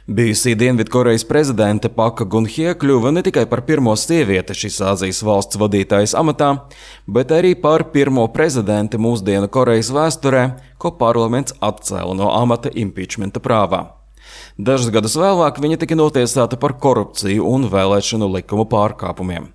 Bijusī Dienvidkorejas prezidente Paka Gun-hie kļuva ne tikai par pirmo sievieti šīs Āzijas valsts vadītājas amatā, bet arī par pirmo prezidenti mūsdienu Korejas vēsturē, ko parlaments atcēla no amata impeachmenta prāvā. Dažus gadus vēlāk viņa tika notiesāta par korupciju un vēlēšanu likumu pārkāpumiem.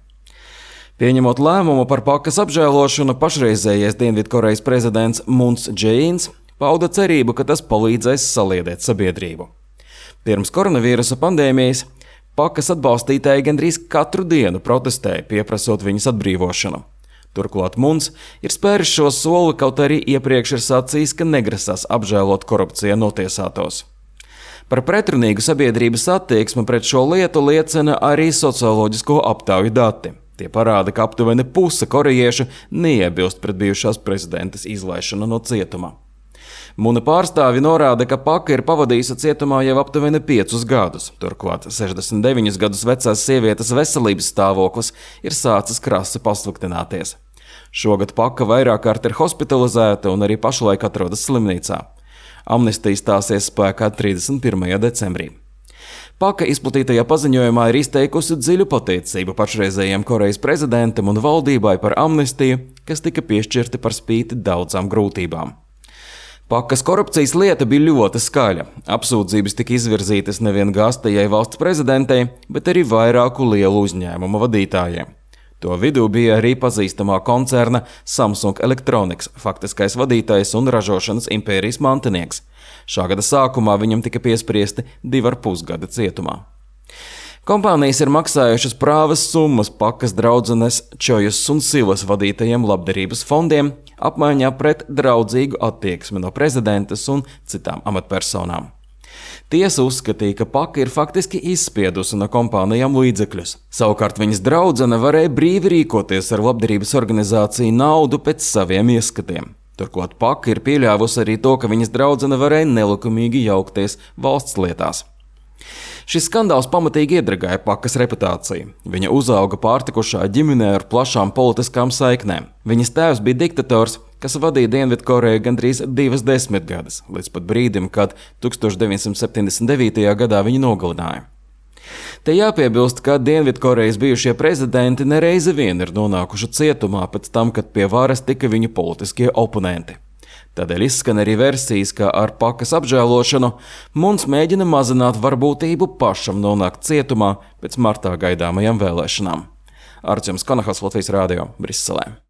Pieņemot lēmumu par Pakas apžēlošanu, pašreizējais Dienvidkorejas prezidents Mūns Džeīns pauda cerību, ka tas palīdzēs saliedēt sabiedrību. Pirms koronavīrusa pandēmijas Pakas atbalstītāji gandrīz katru dienu protestēja, pieprasot viņas atbrīvošanu. Turklāt Mūns ir spēris šo soli, kaut arī iepriekš ir sacījis, ka negrasās apžēlot korupcijā notiesātos. Par pretrunīgu sabiedrības attieksmi pret šo lietu liecina arī socioloģisko aptauju dati. Tie parāda, ka aptuveni puse korejiešu neiebilst pret bijušās prezidentes izlaišanu no cietuma. Mūna pārstāvi norāda, ka Paka ir pavadījusi cietumā jau aptuveni 5 gadus. Turklāt 69 gadus vecās sievietes veselības stāvoklis ir sācis krasi pasliktināties. Šogad Paka vairāk kārt ir hospitalizēta un arī pašlaik atrodas slimnīcā. Amnestija stāsies spēkā 31. decembrī. Paka izplatītajā paziņojumā ir izteikusi dziļu pateicību pašreizējiem Korejas prezidentam un valdībai par amnestiju, kas tika piešķirti par spīti daudzām grūtībām. Pakas korupcijas lieta bija ļoti skaļa. Apsūdzības tika izvirzītas nevien gastajai valsts prezidentei, bet arī vairāku lielu uzņēmumu vadītājiem. To vidū bija arī pazīstamā koncerna Samsung Electronics faktiskais vadītājs un ražošanas impērijas mantinieks. Šā gada sākumā viņam tika piespriesti 2,5 gada cietumā. Kompānijas ir maksājušas prāvas summas Pakas draudzenes Čojas un Silas vadītajiem labdarības fondiem, apmaiņā pret draudzīgu attieksmi no prezidentes un citām amatpersonām. Tiesa uzskatīja, ka Paka ir faktiski izspiedusi no kompānijām līdzekļus. Savukārt viņas draudzene varēja brīvi rīkoties ar labdarības organizāciju naudu pēc saviem ieskatiem. Turklāt Paka ir pieļāvusi arī to, ka viņas draudzene varēja nelikumīgi jaukties valsts lietās. Šis skandāls pamatīgi iedragāja Pakas reputāciju. Viņa uzauga pārtikušā ģimenē ar plašām politiskām saiknēm. Viņas tēvs bija diktators, kas vadīja Dienvidkoreju gandrīz 20 gadus, līdz pat brīdim, kad 1979. gadā viņu nogalināja. Te jāpiebilst, ka Dienvidkorejas bijušie prezidenti nereizi vien ir nonākuši cietumā pēc tam, kad pie varas tika viņu politiskie oponenti. Tādēļ izskan arī versijas, ka ar Pakas apžēlošanu Mūns mēģina mazināt varbūtību pašam nonākt cietumā pēc martā gaidāmajām vēlēšanām. Arčuns Konahals, Latvijas Rādio, Briselē.